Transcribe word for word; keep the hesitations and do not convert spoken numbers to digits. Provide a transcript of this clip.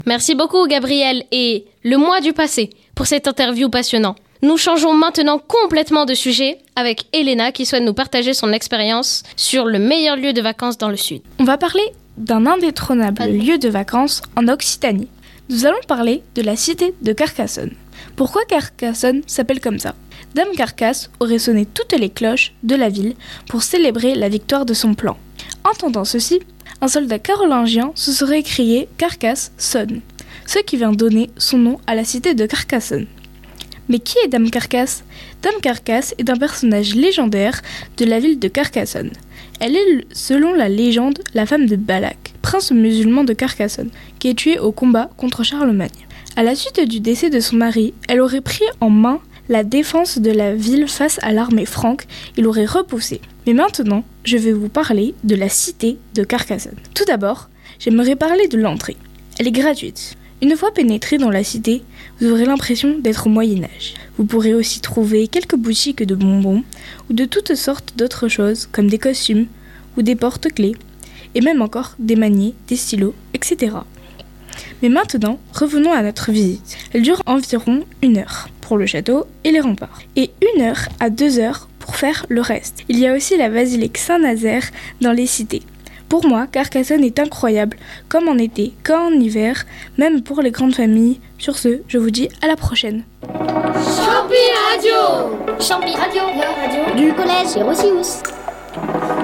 Merci beaucoup Gabriel et le mois du passé pour cette interview passionnante. Nous changeons maintenant complètement de sujet avec Elena qui souhaite nous partager son expérience sur le meilleur lieu de vacances dans le sud. On va parler d'un indétrônable lieu de vacances en Occitanie. Nous allons parler de la cité de Carcassonne. Pourquoi Carcassonne s'appelle comme ça ? Dame Carcasse aurait sonné toutes les cloches de la ville pour célébrer la victoire de son plan. Entendant ceci, un soldat carolingien se serait écrié « Carcasse sonne », ce qui vient donner son nom à la cité de Carcassonne. Mais qui est Dame Carcasse ? Dame Carcasse est un personnage légendaire de la ville de Carcassonne. Elle est, selon la légende, la femme de Balak, prince musulman de Carcassonne, qui est tué au combat contre Charlemagne. À la suite du décès de son mari, elle aurait pris en main la défense de la ville face à l'armée franque et l'aurait repoussée. Mais maintenant, je vais vous parler de la cité de Carcassonne. Tout d'abord, j'aimerais parler de l'entrée. Elle est gratuite. Une fois pénétré dans la cité, vous aurez l'impression d'être au Moyen-Âge. Vous pourrez aussi trouver quelques boutiques de bonbons ou de toutes sortes d'autres choses comme des costumes ou des porte-clés et même encore des maniers, des stylos, et cetera. Mais maintenant, revenons à notre visite. Elle dure environ une heure pour le château et les remparts et une heure à deux heures pour faire le reste. Il y a aussi la basilique Saint-Nazaire dans les cités. Pour moi, Carcassonne est incroyable, comme en été, comme en hiver, même pour les grandes familles. Sur ce, je vous dis à la prochaine. Champi Radio Champi Radio, la radio du collège Rosius.